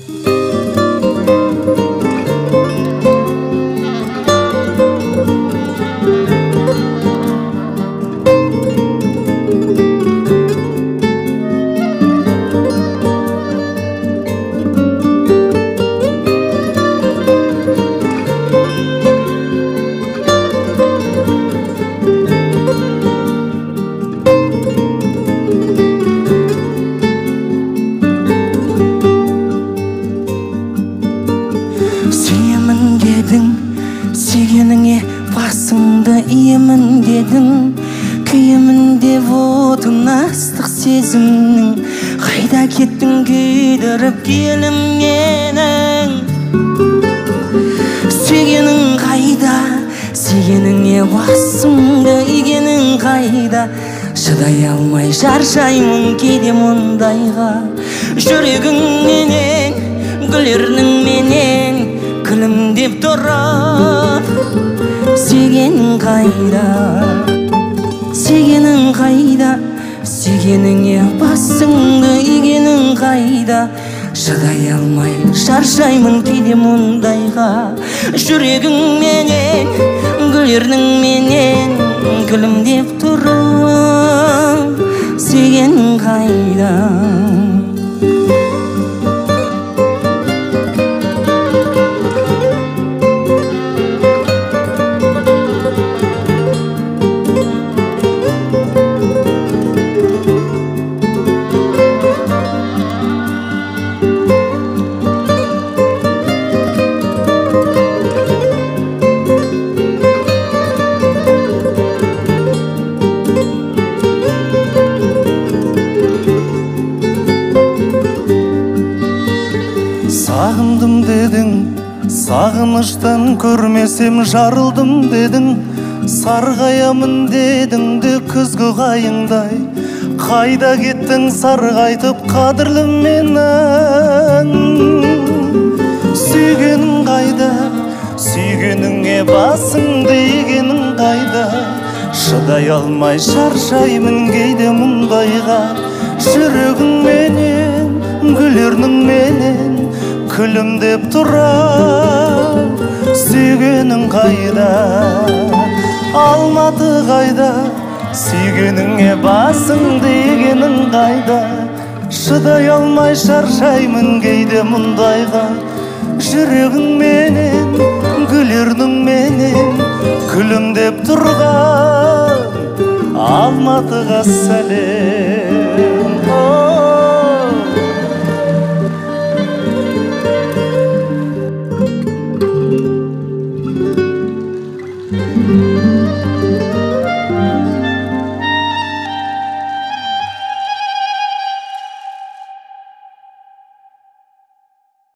Сүйгеніңе басыңды иемін дедің, күйемін деп отын астық сезімнің. Қайда кеттің күйдіріп келім менің? Сүйгенің қайда, сүйгеніңе басыңды игенің қайда? Шыдай алмай шаршаймын кейде мұндайға. Жүрегіңменен, гүлерніңменен күлімдеп тұрып, сүйгенің қайда, сүйгенің қайда? Сүйгеніңе басыңды игенің қайда? Шыдай алмай шаршаймын кейде мұндайға. Жүрегіңменен, гүлерніңменен күлімдеп тұрып, сүйгенің қайда? Сағындым дедің, сағыныштан көрмесем жарылдым дедің. Сарғаямын дедің де күзгі қайыңдай. Қайда кеттің сарғайтып қадірлі менің? Сүйгенің қайда, сүйгеніңе басыңды игенің қайда? Шыдай алмай шаршаймын кейде мұндайға. Жүрегіңменен, гүлерніңменен күлімдеп тұрам, сүйгенің қайда? Алматы қайда, сүйгеніңе басыңды игенің қайда? Шыдай алмай шаршаймын кейде мұндайға. Жүрегіңменен, гүлерніңменен күлімдеп тұрған Алматыға сәлем.